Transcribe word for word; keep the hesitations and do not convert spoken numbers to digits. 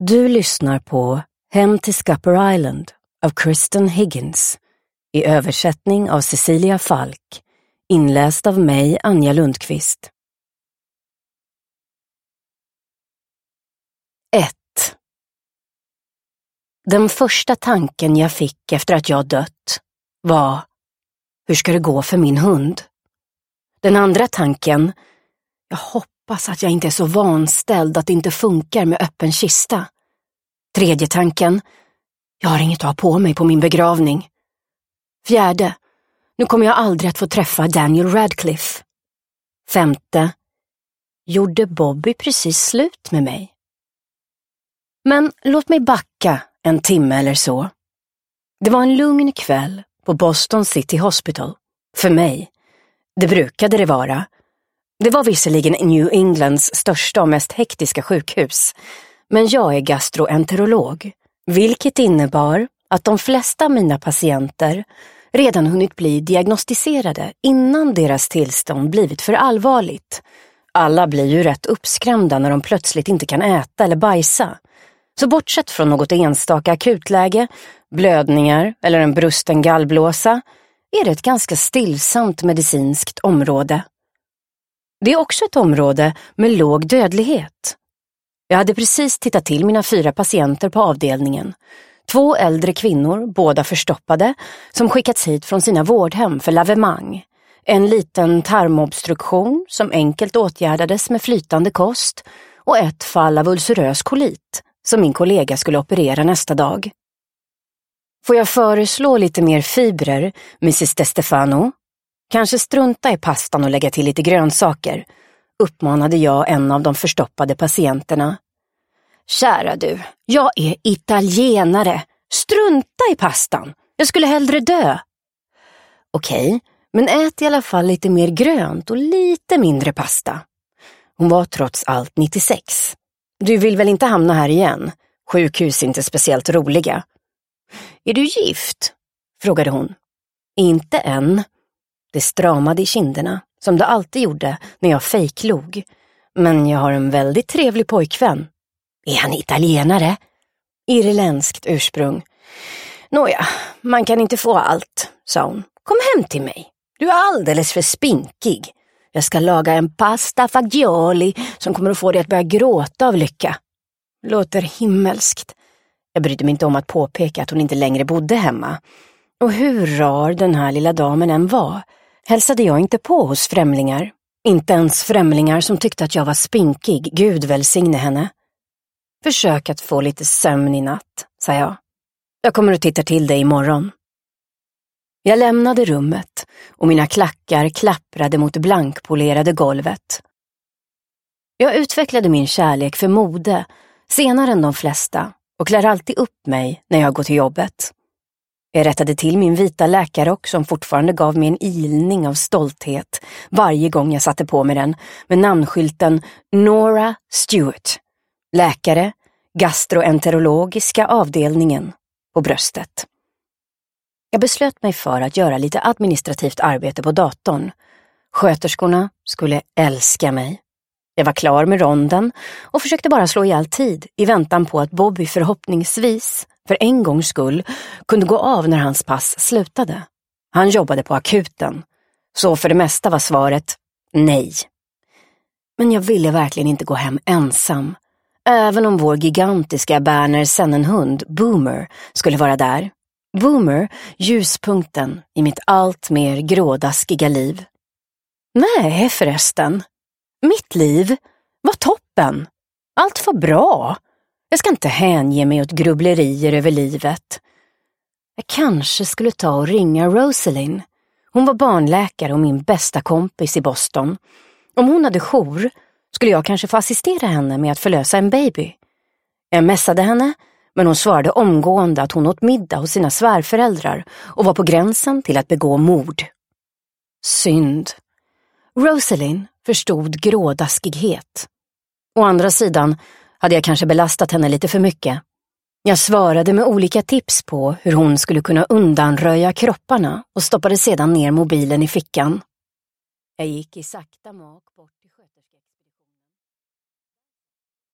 Du lyssnar på Hem till Scupper Island av Kristen Higgins i översättning av Cecilia Falk, inläst av mig, Anja Lundqvist. ett. Den första tanken jag fick efter att jag dött var: hur ska det gå för min hund? Den andra tanken: jag hoppas att jag inte är så vanställd att det inte funkar med öppen kista. Tredje tanken: jag har inget att ha på mig på min begravning. Fjärde: nu kommer jag aldrig att få träffa Daniel Radcliffe. Femte: gjorde Bobby precis slut med mig? Men låt mig backa en timme eller så. Det var en lugn kväll på Boston City Hospital. För mig. Det brukade det vara. Det var visserligen New Englands största och mest hektiska sjukhus. Men jag är gastroenterolog, vilket innebar att de flesta av mina patienter redan hunnit bli diagnostiserade innan deras tillstånd blivit för allvarligt. Alla blir ju rätt uppskrämda när de plötsligt inte kan äta eller bajsa. Så bortsett från något enstaka akutläge, blödningar eller en brusten gallblåsa är det ett ganska stillsamt medicinskt område. Det är också ett område med låg dödlighet. Jag hade precis tittat till mina fyra patienter på avdelningen. Två äldre kvinnor, båda förstoppade, som skickats hit från sina vårdhem för lavemang. En liten tarmobstruktion som enkelt åtgärdades med flytande kost och ett fall av ulcerös kolit som min kollega skulle operera nästa dag. Får jag föreslå lite mer fibrer, missus De Stefano? Kanske strunta i pastan och lägga till lite grönsaker, uppmanade jag en av de förstoppade patienterna. Kära du, jag är italienare. Strunta i pastan. Jag skulle hellre dö. Okej, men ät i alla fall lite mer grönt och lite mindre pasta. Hon var trots allt nittiosex. Du vill väl inte hamna här igen? Sjukhus är inte speciellt roliga. Är du gift? Frågade hon. Inte än. Det stramade i kinderna, som det alltid gjorde när jag fejklog. Men jag har en väldigt trevlig pojkvän. Är han italienare? Irländskt ursprung. Nåja, man kan inte få allt, sa hon. Kom hem till mig. Du är alldeles för spinkig. Jag ska laga en pasta fagioli som kommer att få dig att börja gråta av lycka. Låter himmelskt. Jag brydde mig inte om att påpeka att hon inte längre bodde hemma. Och hur rar den här lilla damen än var, hälsade jag inte på hos främlingar. Inte ens främlingar som tyckte att jag var spinkig, Gud välsigne henne. Försök att få lite sömn i natt, sa jag. Jag kommer att titta till dig imorgon. Jag lämnade rummet och mina klackar klapprade mot det blankpolerade golvet. Jag utvecklade min kärlek för mode senare än de flesta och klär alltid upp mig när jag går till jobbet. Jag rättade till min vita läkarrock som fortfarande gav mig en ilning av stolthet varje gång jag satte på mig den med namnskylten Nora Stewart, läkare, gastroenterologiska avdelningen på bröstet. Jag beslöt mig för att göra lite administrativt arbete på datorn. Sköterskorna skulle älska mig. Jag var klar med ronden och försökte bara slå ihjäl tid i väntan på att Bobby förhoppningsvis, för en gångs skull, kunde gå av när hans pass slutade. Han jobbade på akuten, så för det mesta var svaret nej. Men jag ville verkligen inte gå hem ensam, även om vår gigantiska Berner Sennenhund, Boomer, skulle vara där. Boomer, ljuspunkten i mitt allt mer grådaskiga liv. Nej, förresten. Mitt liv var toppen. Allt var bra. Jag ska inte hänge mig åt grubblerier över livet. Jag kanske skulle ta och ringa Rosalind. Hon var barnläkare och min bästa kompis i Boston. Om hon hade jour skulle jag kanske få assistera henne med att förlösa en baby. Jag messade henne, men hon svarade omgående att hon åt middag hos sina svärföräldrar och var på gränsen till att begå mord. Synd. Rosalind förstod grådaskighet. Å andra sidan hade jag kanske belastat henne lite för mycket. Jag svarade med olika tips på hur hon skulle kunna undanröja kropparna och stoppade sedan ner mobilen i fickan. Jag gick i sakta mak bort.